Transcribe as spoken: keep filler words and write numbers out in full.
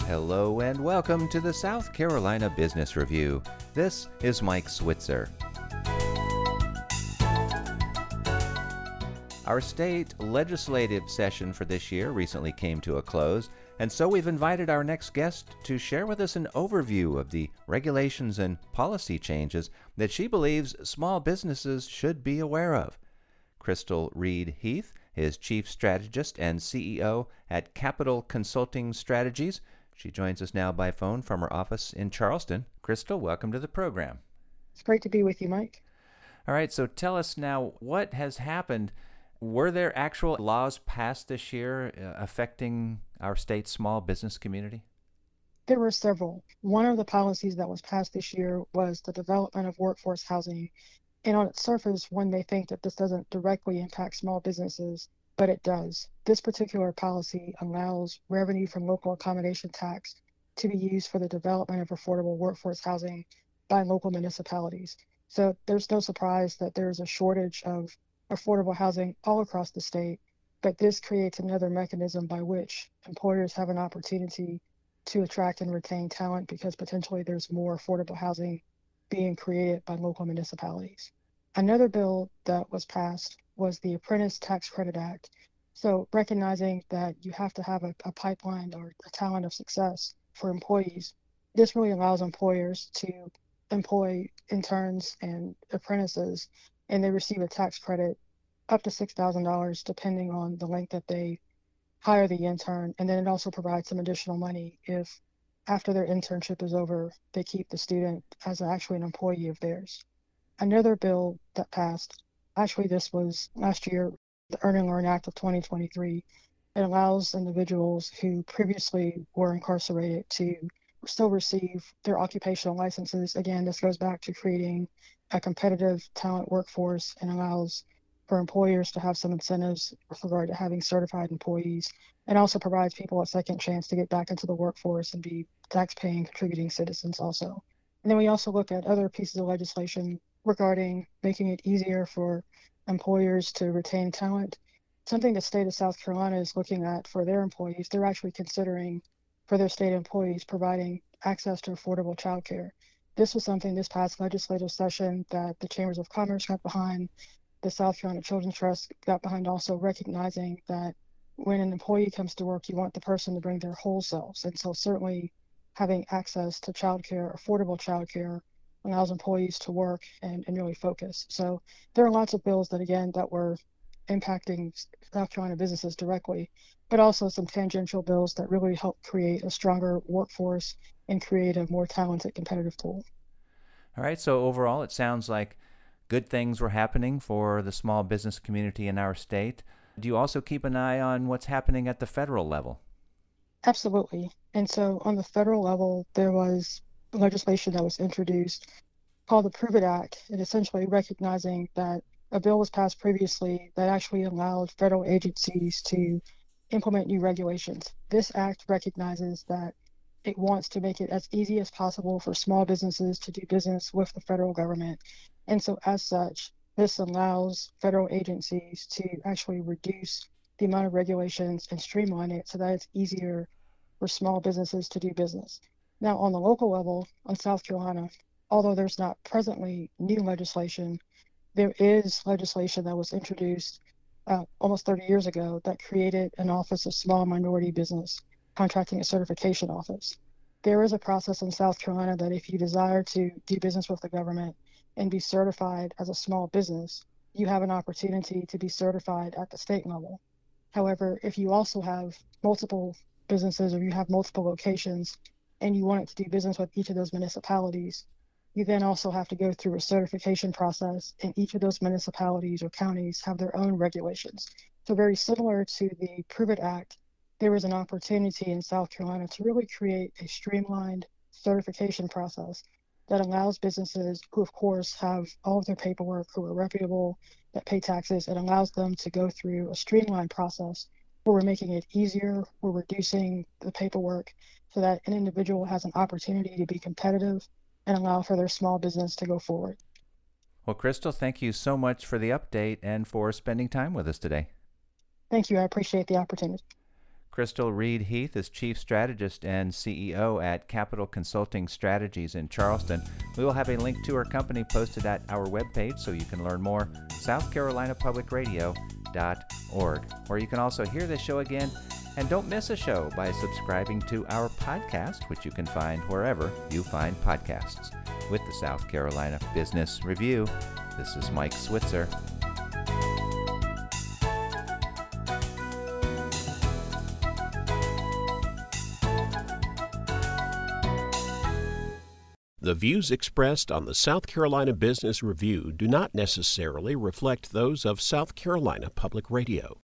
Hello and welcome to the South Carolina Business Review. This is Mike Switzer. Our state legislative session for this year recently came to a close, and so we've invited our next guest to share with us an overview of the regulations and policy changes that she believes small businesses should be aware of. Crystal Reed Heath is Chief Strategist and C E O at Capital Consulting Strategies. She joins us now by phone from her office in Charleston. Crystal, welcome to the program. It's great to be with you, Mike. All right, so tell us now what has happened. Were there actual laws passed this year uh, affecting our state's small business community? There were several. One of the policies that was passed this year was the development of workforce housing. And on its surface, one may think that this doesn't directly impact small businesses, but it does. This particular policy allows revenue from local accommodation tax to be used for the development of affordable workforce housing by local municipalities. So there's no surprise that there's a shortage of affordable housing all across the state, but this creates another mechanism by which employers have an opportunity to attract and retain talent because potentially there's more affordable housing being created by local municipalities. Another bill that was passed was the Apprentice Tax Credit Act. So recognizing that you have to have a, a pipeline or a talent of success for employees, this really allows employers to employ interns and apprentices, and they receive a tax credit up to six thousand dollars depending on the length that they hire the intern. And then it also provides some additional money if after their internship is over, they keep the student as actually an employee of theirs. Another bill that passed, actually this was last year, the Earn and Learn Act of twenty twenty-three. It allows individuals who previously were incarcerated to still receive their occupational licenses. Again, this goes back to creating a competitive talent workforce and allows for employers to have some incentives with regard to having certified employees, and also provides people a second chance to get back into the workforce and be tax-paying, contributing citizens also. And then we also look at other pieces of legislation regarding making it easier for employers to retain talent. Something the state of South Carolina is looking at for their employees, they're actually considering for their state employees providing access to affordable childcare. This was something this past legislative session that the Chambers of Commerce got behind, the South Carolina Children's Trust got behind, also recognizing that when an employee comes to work, you want the person to bring their whole selves. And so certainly having access to childcare, affordable childcare, allows employees to work and, and really focus. So there are lots of bills that, again, that were impacting South Carolina businesses directly, but also some tangential bills that really help create a stronger workforce and create a more talented competitive pool. All right, so overall it sounds like good things were happening for the small business community in our state. Do you also keep an eye on what's happening at the federal level? Absolutely. And so on the federal level, there was legislation that was introduced called the Prove It Act, and essentially recognizing that a bill was passed previously that actually allowed federal agencies to implement new regulations. This act recognizes that it wants to make it as easy as possible for small businesses to do business with the federal government. And so as such, this allows federal agencies to actually reduce the amount of regulations and streamline it so that it's easier for small businesses to do business. Now, on the local level, on South Carolina, although there's not presently new legislation, there is legislation that was introduced uh, almost thirty years ago that created an Office of Small Minority Business, contracting a certification office. There is a process in South Carolina that if you desire to do business with the government and be certified as a small business, you have an opportunity to be certified at the state level. However, if you also have multiple businesses or you have multiple locations and you want it to do business with each of those municipalities, you then also have to go through a certification process, and each of those municipalities or counties have their own regulations. So very similar to the Prove It Act, there is an opportunity in South Carolina to really create a streamlined certification process that allows businesses who, of course, have all of their paperwork, who are reputable, that pay taxes. It allows them to go through a streamlined process where we're making it easier, we're reducing the paperwork so that an individual has an opportunity to be competitive and allow for their small business to go forward. Well, Crystal, thank you so much for the update and for spending time with us today. Thank you. I appreciate the opportunity. Crystal Reed Heath is Chief Strategist and C E O at Capital Consulting Strategies in Charleston. We will have a link to her company posted at our webpage so you can learn more, south carolina public radio dot org. Or you can also hear this show again and don't miss a show by subscribing to our podcast, which you can find wherever you find podcasts. With the South Carolina Business Review, this is Mike Switzer. The views expressed on the South Carolina Business Review do not necessarily reflect those of South Carolina Public Radio.